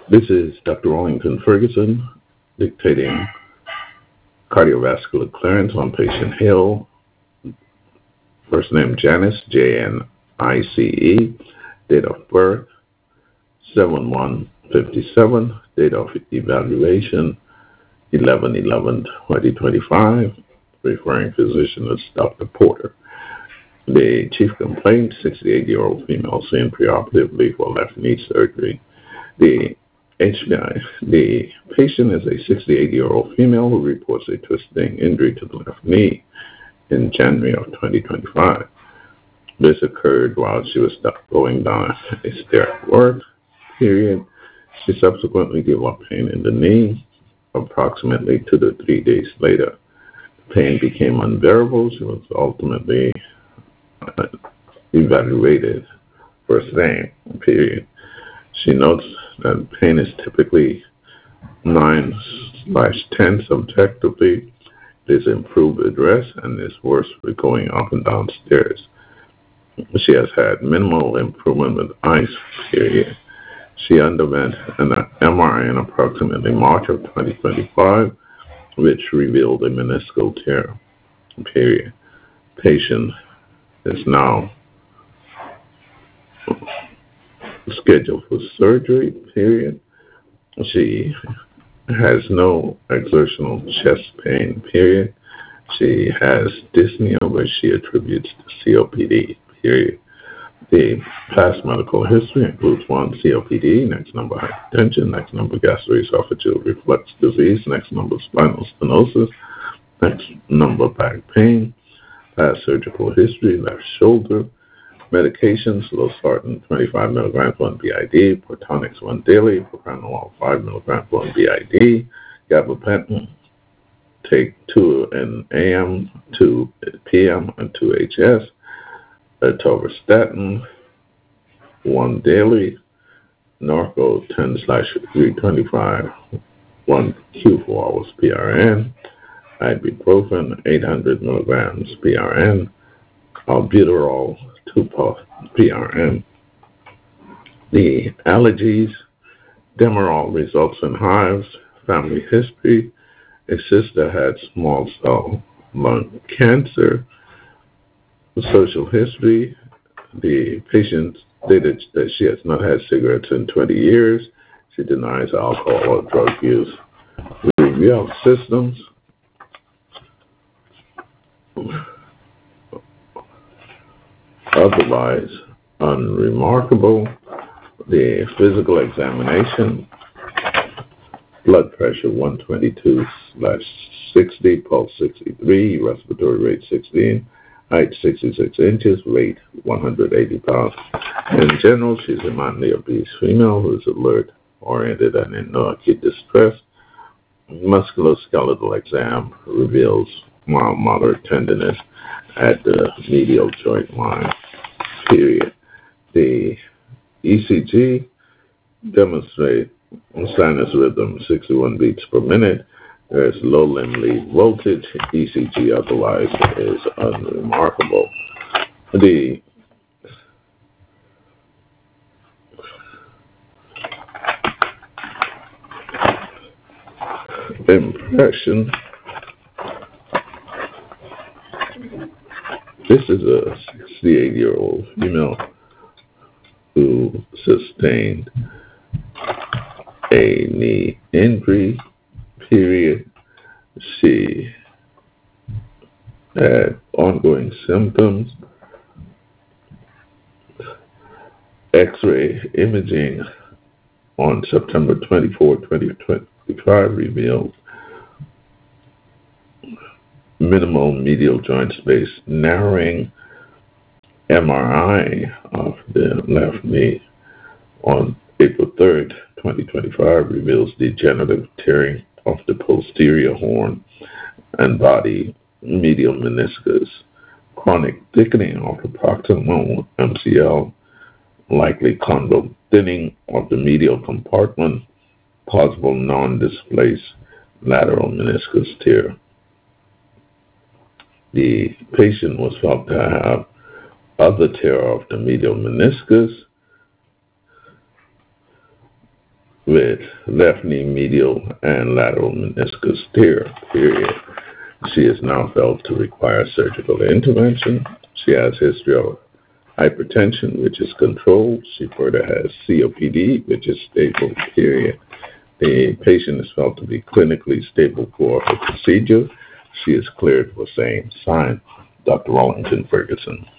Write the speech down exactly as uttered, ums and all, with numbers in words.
This is Doctor Wellington Ferguson dictating cardiovascular clearance on patient Hill. First name Janice, J N I C E. Date of birth seven one fifty-seven. Date of evaluation eleven eleven twenty twenty-five. Referring physician is Doctor Porter. The chief complaint, sixty-eight-year-old female seen preoperatively for left knee surgery. The H B I, the patient is a sixty-eight-year-old female who reports a twisting injury to the left knee in January of twenty twenty-five. This occurred while she was going down a stair at work, period. She subsequently developed pain in the knee. Approximately two to three days later, the pain became unbearable. She was ultimately uh, evaluated first name, period. She notes that pain is typically nine slash ten subjectively. It is improved address and is worse with going up and down stairs. She has had minimal improvement with ice, period. She underwent an M R I in approximately March of twenty twenty-five, which revealed a meniscal tear, period. Patient is now scheduled for surgery, period. She has no exertional chest pain, period. She has dyspnea, which she attributes to C O P D, period. The past medical history includes one, C O P D, next number hypertension, next number gastroesophageal reflux disease, next number spinal stenosis, next number back pain, past surgical history, left shoulder, medications, losartan twenty-five milligrams one B I D, Protonix one daily, propranolol five milligrams one B I D, gabapentin, take two in A M, two P M, and two H S, atorvastatin one daily, Norco ten slash three twenty-five, one Q four hours P R N, ibuprofen eight hundred milligrams P R N, albuterol two puff P R N. The allergies, Demerol results in hives, family history, a sister had small cell lung cancer, social history, the patient stated that she has not had cigarettes in twenty years. She denies alcohol or drug use. Review of systems. Otherwise unremarkable. The physical examination, blood pressure one twenty-two slash sixty, pulse sixty-three, respiratory rate sixteen, height sixty-six inches, weight one hundred eighty pounds. In general, she's a moderately obese female who is alert, oriented, and in no acute distress. Musculoskeletal exam reveals mild moderate tenderness at the medial joint line, period. The E C G demonstrates sinus rhythm sixty-one beats per minute. There's low limb lead voltage. E C G otherwise is unremarkable. The impression, this is a sixty-eight-year-old female who sustained a knee injury, period. She had ongoing symptoms. X-ray imaging on September twenty-fourth, twenty twenty-five revealed minimal medial joint space narrowing. M R I of the left knee on April third, twenty twenty-five reveals degenerative tearing of the posterior horn and body medial meniscus, chronic thickening of the proximal M C L, likely chondral thinning of the medial compartment, possible non-displaced lateral meniscus tear. The patient was felt to have other tear of the medial meniscus, with left knee medial and lateral meniscus tear, period. She is now felt to require surgical intervention. She has history of hypertension, which is controlled. She further has C O P D, which is stable, period. The patient is felt to be clinically stable for her procedure. She is cleared for same. Signed, Doctor Wallington Ferguson.